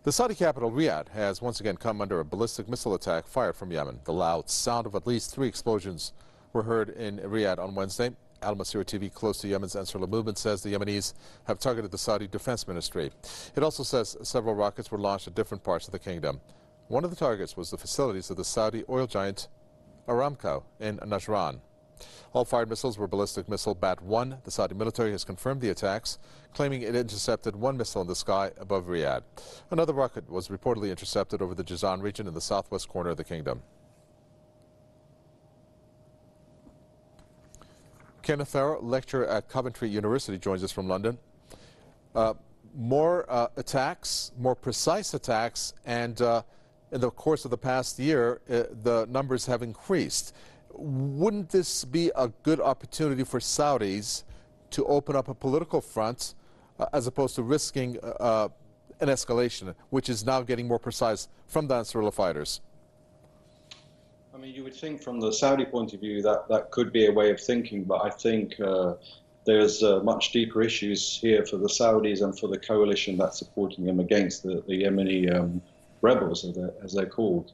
The Saudi capital, Riyadh, has once again come under a ballistic missile attack fired from Yemen. The loud sound of at least 3 explosions were heard in Riyadh on Wednesday. Al Masirah TV, close to Yemen's Ansarullah movement, says the Yemenis have targeted the Saudi Defense Ministry. It also says several rockets were launched at different parts of the kingdom. One of the targets was the facilities of the Saudi oil giant Aramco in Najran. All fired missiles were ballistic missile Bat-1. The Saudi military has confirmed the attacks, claiming it intercepted 1 missile in the sky above Riyadh. Another rocket was reportedly intercepted over the Jazan region in the southwest corner of the kingdom. Kenneth Farrow, lecturer at Coventry University, joins us from London. More attacks, more precise attacks, and in the course of the past year, the numbers have increased. Wouldn't this be a good opportunity for Saudis to open up a political front as opposed to risking an escalation, which is now getting more precise from the Ansarullah fighters? I mean, you would think from the Saudi point of view that that could be a way of thinking, but I think there's much deeper issues here for the Saudis and for the coalition that's supporting them against the Yemeni rebels, as they're called.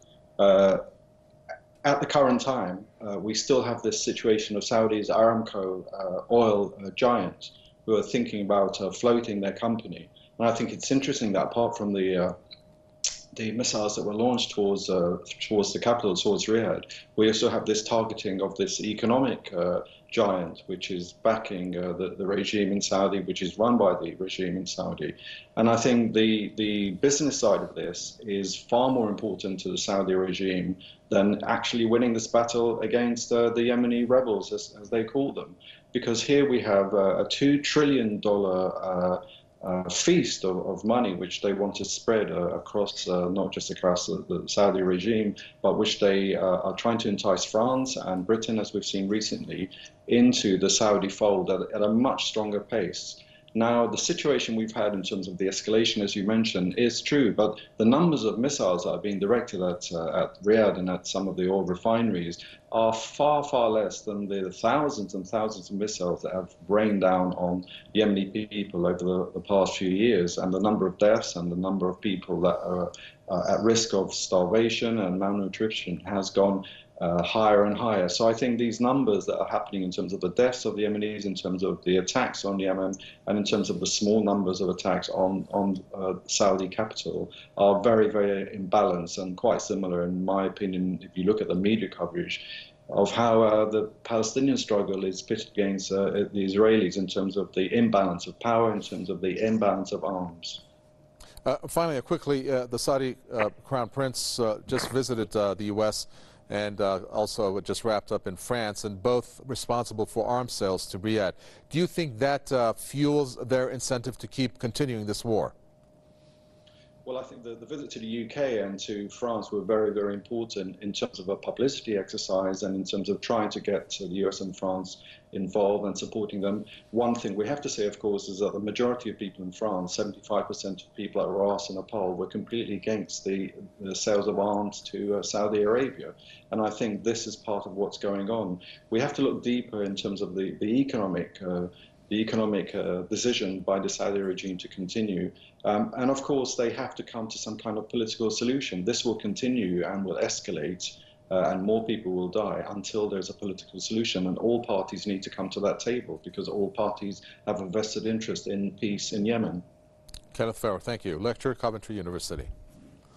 At the current time, we still have this situation of Saudi's Aramco oil giant who are thinking about floating their company. And I think it's interesting that apart from the missiles that were launched towards the capital, towards Riyadh, we also have this targeting of this economic giant, which is backing the regime in Saudi, which is run by the regime in Saudi. And I think the business side of this is far more important to the Saudi regime than actually winning this battle against the Yemeni rebels, as they call them. Because here we have a $2 trillion feast of money which they want to spread across, not just across the Saudi regime, but which they are trying to entice France and Britain, as we've seen recently, into the Saudi fold at a much stronger pace. Now, the situation we've had in terms of the escalation, as you mentioned, is true, but the numbers of missiles that are being directed at Riyadh and at some of the oil refineries are far, far less than the thousands and thousands of missiles that have rained down on Yemeni people over the past few years. And the number of deaths and the number of people that are at risk of starvation and malnutrition has gone higher and higher. So I think these numbers that are happening in terms of the deaths of the Yemenis, in terms of the attacks on Yemen, and in terms of the small numbers of attacks on Saudi capital are very, very imbalanced and quite similar, in my opinion, if you look at the media coverage of how the Palestinian struggle is pitted against the Israelis in terms of the imbalance of power, in terms of the imbalance of arms. Finally, quickly, the Saudi Crown Prince just visited the U.S. and also just wrapped up in France, and both responsible for arms sales to Riyadh. Do you think that fuels their incentive to keep continuing this war? Well, I think the visit to the UK and to France were very, very important in terms of a publicity exercise and in terms of trying to get the US and France involved and supporting them. One thing we have to say, of course, is that the majority of people in France, 75% of people that were asked in a poll, were completely against the sales of arms to Saudi Arabia. And I think this is part of what's going on. We have to look deeper in terms of the economic decision by the Saudi regime to continue. And of course, they have to come to some kind of political solution. This will continue and will escalate, and more people will die until there's a political solution. And all parties need to come to that table because all parties have a vested interest in peace in Yemen. Kenneth Farrow, thank you. Lecturer, Coventry University.